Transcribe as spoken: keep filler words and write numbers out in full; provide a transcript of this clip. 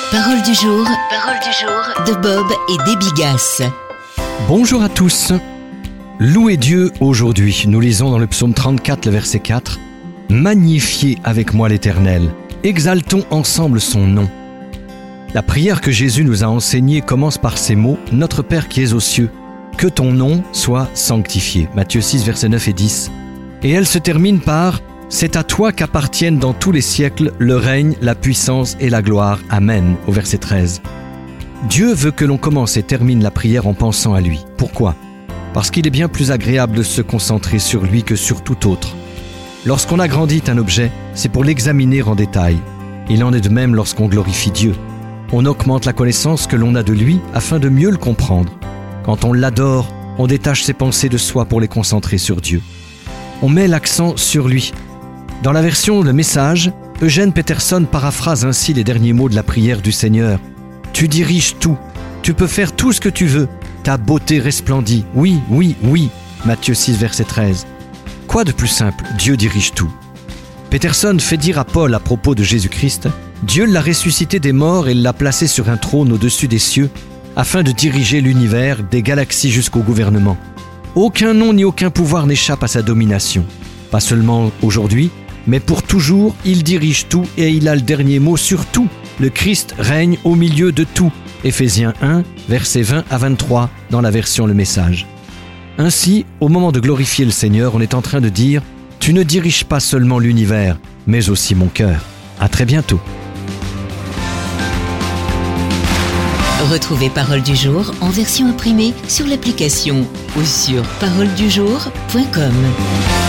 Parole du jour, parole du jour de Bob et Déby Gasse. Bonjour à tous. Louez Dieu aujourd'hui. Nous lisons dans le psaume trente-quatre, le verset quatre. Magnifiez avec moi l'Éternel. Exaltons ensemble son nom. La prière que Jésus nous a enseignée commence par ces mots. Notre Père qui es aux cieux, que ton nom soit sanctifié. Matthieu six, versets neuf et dix. Et elle se termine par c'est à toi qu'appartiennent dans tous les siècles le règne, la puissance et la gloire. Amen, au verset treize. Dieu veut que l'on commence et termine la prière en pensant à lui. Pourquoi ? Parce qu'il est bien plus agréable de se concentrer sur lui que sur tout autre. Lorsqu'on agrandit un objet, c'est pour l'examiner en détail. Il en est de même lorsqu'on glorifie Dieu. On augmente la connaissance que l'on a de lui afin de mieux le comprendre. Quand on l'adore, on détache ses pensées de soi pour les concentrer sur Dieu. On met l'accent sur lui. Dans la version Le Message, Eugène Peterson paraphrase ainsi les derniers mots de la prière du Seigneur. Tu diriges tout, tu peux faire tout ce que tu veux, ta beauté resplendit, oui, oui, oui. Matthieu six, verset treize. Quoi de plus simple, Dieu dirige tout. Peterson fait dire à Paul à propos de Jésus-Christ, Dieu l'a ressuscité des morts et l'a placé sur un trône au-dessus des cieux, afin de diriger l'univers, des galaxies jusqu'au gouvernement. Aucun nom ni aucun pouvoir n'échappe à sa domination. Pas seulement aujourd'hui, mais pour toujours, il dirige tout et il a le dernier mot sur tout. Le Christ règne au milieu de tout. Éphésiens un, versets vingt à vingt-trois, dans la version Le Message. Ainsi, au moment de glorifier le Seigneur, on est en train de dire « Tu ne diriges pas seulement l'univers, mais aussi mon cœur. » À très bientôt. Retrouvez Parole du jour en version imprimée sur l'application ou sur parole du jour point com.